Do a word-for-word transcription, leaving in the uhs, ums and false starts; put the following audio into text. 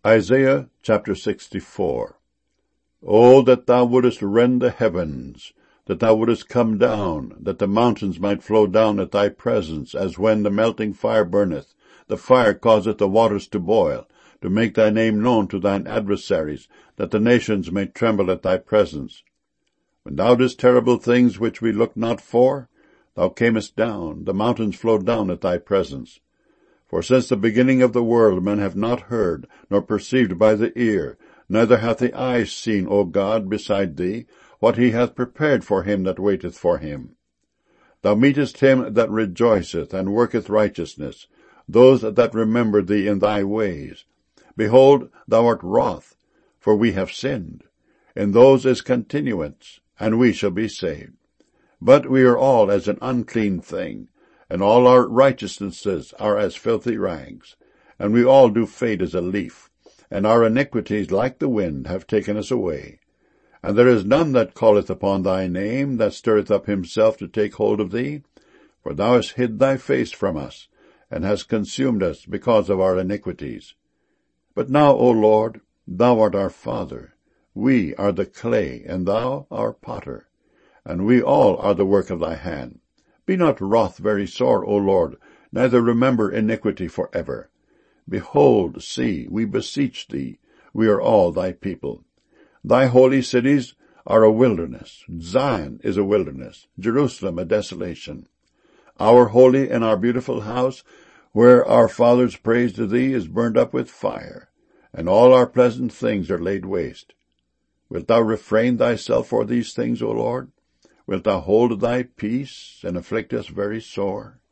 Isaiah chapter sixty-four. O that thou wouldest rend the heavens, that thou wouldest come down, that the mountains might flow down at thy presence, as when the melting fire burneth, the fire causeth the waters to boil, to make thy name known to thine adversaries, that the nations may tremble at thy presence. When thou didst terrible things which we looked not for, thou camest down, the mountains flowed down at thy presence. For since the beginning of the world men have not heard, nor perceived by the ear, neither hath the eye seen, O God, beside thee, what he hath prepared for him that waiteth for him. Thou meetest him that rejoiceth, and worketh righteousness, those that remember thee in thy ways. Behold, thou art wroth, for we have sinned. In those is continuance, and we shall be saved. But we are all as an unclean thing, and all our righteousnesses are as filthy rags. And we all do fade as a leaf, and our iniquities like the wind have taken us away. And there is none that calleth upon thy name, that stirreth up himself to take hold of thee. For thou hast hid thy face from us, and hast consumed us because of our iniquities. But now, O Lord, thou art our Father. We are the clay, and thou our potter, and we all are the work of thy hand. Be not wroth very sore, O Lord, neither remember iniquity for ever. Behold, see, we beseech thee, we are all thy people. Thy holy cities are a wilderness. Zion is a wilderness, Jerusalem a desolation. Our holy and our beautiful house, where our fathers praised thee, is burned up with fire, and all our pleasant things are laid waste. Wilt thou refrain thyself for these things, O Lord? Wilt thou hold thy peace, and afflict us very sore?